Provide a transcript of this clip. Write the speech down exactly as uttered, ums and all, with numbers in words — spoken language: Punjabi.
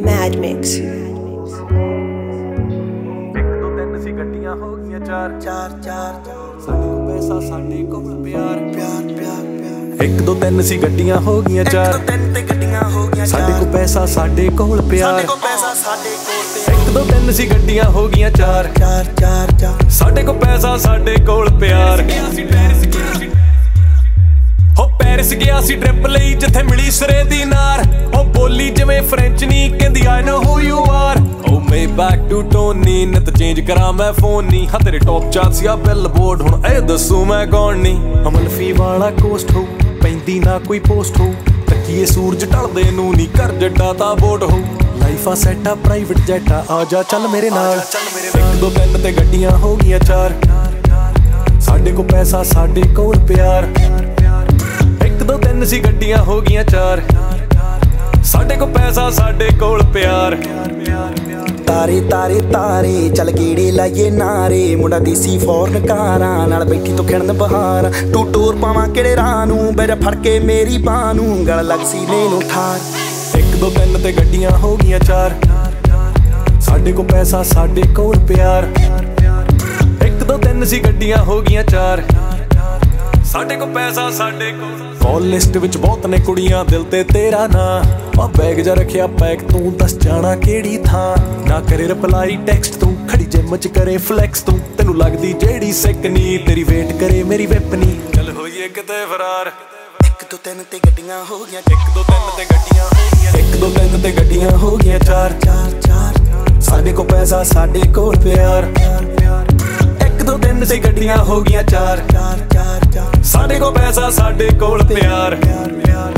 Mad Mix. ਇੱਕ ਦੋ ਤਿੰਨ ਸੀ ਗੱਡੀਆਂ ਹੋ ਗਈਆਂ ਚਾਰ ਚਾਰ ਚਾਰ ਸਾਡੇ ਕੋਲ ਪੈਸਾ ਸਾਡੇ ਕੋਲ ਪਿਆਰ ਪਿਆਰ ਪਿਆਰ ਪਿਆਰ ਇੱਕ ਦੋ ਤਿੰਨ ਸੀ ਗੱਡੀਆਂ ਹੋ ਗਈਆਂ ਚਾਰ ਤਿੰਨ ਤੇ ਗੱਡੀਆਂ ਹੋ ਗਈਆਂ ਸਾਡੇ ਕੋਲ ਪੈਸਾ ਸਾਡੇ ਕੋਲ ਪਿਆਰ ਸਾਡੇ ਕੋਲ ਪੈਸਾ ਸਾਡੇ ਕੋਲ ਇੱਕ ਦੋ ਤਿੰਨ ਸੀ ਗੱਡੀਆਂ ਹੋ ਗਈਆਂ ਚਾਰ ਚਾਰ ਚਾਰ ਚਾਰ ਸਾਡੇ ਕੋਲ ਪੈਸਾ ਸਾਡੇ ਕੋਲ ਪਿਆਰ ਹੋ ਪੈਰਿਸ ਗਿਆ ਸੀ ਟ੍ਰਿਪ ਲਈ ਜਿੱਥੇ ਮਿਲੀ ਸਰੇ ਦੀ ਨਾਰ ਉਹ ਬੋਲੀ ਜਿਵੇਂ ਫ੍ਰੈਂਚ ਨਹੀਂ ਕਹਿੰਦੀ I know who you are oh may back to Tony ਨਿਤ ਚੇਂਜ ਕਰਾਂ ਮੈਂ ਫੋਨ ਨਹੀਂ ਹਾਂ ਤੇਰੇ ਟੌਪ ਚਾਂਸ ਆ ਬਿੱਲ ਬੋਰਡ ਹੁਣ ਇਹ ਦੱਸੂ ਮੈਂ ਕੌਣ ਨਹੀਂ ਅਮਲਫੀ ਵਾਲਾ ਕੋਸਟ ਹੋ ਪੈਂਦੀ ਨਾ ਕੋਈ ਪੋਸਟ ਹੋ ਤੱਕੀਏ ਸੂਰਜ ਢਲਦੇ ਨੂੰ ਨਹੀਂ ਕਰ ਜੱਟਾ ਤਾਂ ਵੋਟ ਹੋ ਲਾਈਫ ਆ ਸੈਟ ਆ ਪ੍ਰਾਈਵੇਟ ਜੈਟ ਆ ਆ ਜਾ ਚੱਲ ਮੇਰੇ ਨਾਲ ਇੱਕ ਦੋ ਤਿੰਨ ਤੇ ਗੱਡੀਆਂ ਹੋ ਗਈਆਂ ਚਾਰ ਸਾਡੇ ਕੋਲ ਪੈਸਾ ਸਾਡੇ ਕੋਲ ਪਿਆਰ ਇੱਕ ਦੋ ਤਿੰਨ ਸੀ ਗੱਡੀਆਂ ਹੋ ਗਈਆਂ ਚਾਰ ਸਾਡੇ ਕੋਲ ਪੈਸਾ ਸਾਡੇ ਕੋਲ ਪਿਆਰ ਤਾਰੇ ਤਾਰੇ ਤਾਰੇ ਚੱਲ ਗੇੜੇ ਲਾਈਏ ਨਾਰੇ ਮੁੰਡਾ ਦੇਸੀ ਫੋਰਨ ਕਾਰਾਂ ਨਾਲ ਬੈਠੀ ਤੋਂ ਖਿੜਨ ਬਹਾਰ ਟੂ ਟੂਰ ਪਾਵਾਂ ਕਿਹੜੇ ਰਾਹ ਨੂੰ ਬੈਠ ਫੜ ਕੇ ਮੇਰੀ ਬਾਹ ਨੂੰ ਗਲ ਲੱਗ ਸੀਨੇ ਨੂੰ ਠਾਰ ਇੱਕ ਦੋ ਤਿੰਨ ਤੇ ਗੱਡੀਆਂ ਹੋ ਗਈਆਂ ਚਾਰ ਸਾਡੇ ਕੋਲ ਪੈਸਾ ਸਾਡੇ ਕੋਲ ਪਿਆਰ ਇੱਕ ਦੋ ਤਿੰਨ ਸੀ ਗੱਡੀਆਂ ਹੋ ਗਈਆਂ ਚਾਰ ਸਾਡੇ ਕੋਲ ਪੈਸਾ ਸਾਡੇ ਕੋਲ ਕਾਲ ਲਿਸਟ ਵਿੱਚ ਬਹੁਤ ਨੇ ਕੁੜੀਆਂ ਦਿਲ ਤੇ ਤੇਰਾ ਨਾਂ ਆ ਬੈਗ ਜਾ ਰੱਖਿਆ ਪੈਕ ਤੂੰ ਦੱਸ ਜਾਣਾ ਕਿਹੜੀ ਥਾਂ ਨਾ ਕਰੇ ਰਿਪਲਾਈ ਟੈਕਸਟ ਤੂੰ ਖੜੀ ਜਿਮ ਚ ਕਰੇ ਫਲੈਕਸ ਤੂੰ ਤੈਨੂੰ ਲੱਗਦੀ ਜਿਹੜੀ ਸਿੱਕ ਨੀ ਤੇਰੀ ਵੇਟ ਕਰੇ ਮੇਰੀ ਵਿਪਨੀ ਚੱਲ ਹੋਈਏ ਕਿਤੇ ਫਰਾਰ ਇੱਕ ਦੋ ਤਿੰਨ ਤੇ ਗੱਡੀਆਂ ਹੋ ਗਈਆਂ ਇੱਕ ਦੋ ਤਿੰਨ ਤੇ ਗੱਡੀਆਂ ਹੋ ਗਈਆਂ ਇੱਕ ਦੋ ਤਿੰਨ ਤੇ ਗੱਡੀਆਂ ਹੋ ਗਈਆਂ ਚਾਰ ਚਾਰ ਚਾਰ ਸਾਡੇ ਕੋਲ ਪੈਸਾ ਸਾਡੇ ਕੋਲ ਪਿਆਰ ਇੱਕ ਦੋ ਤਿੰਨ ਤੇ ਗੱਡੀਆਂ ਹੋ ਗਈਆਂ ਚਾਰ ਚਾਰ ਚਾਰ ਚਾਰ ਸਾਡੇ ਕੋਲ ਪੈਸਾ ਸਾਡੇ ਕੋਲ ਪਿਆਰ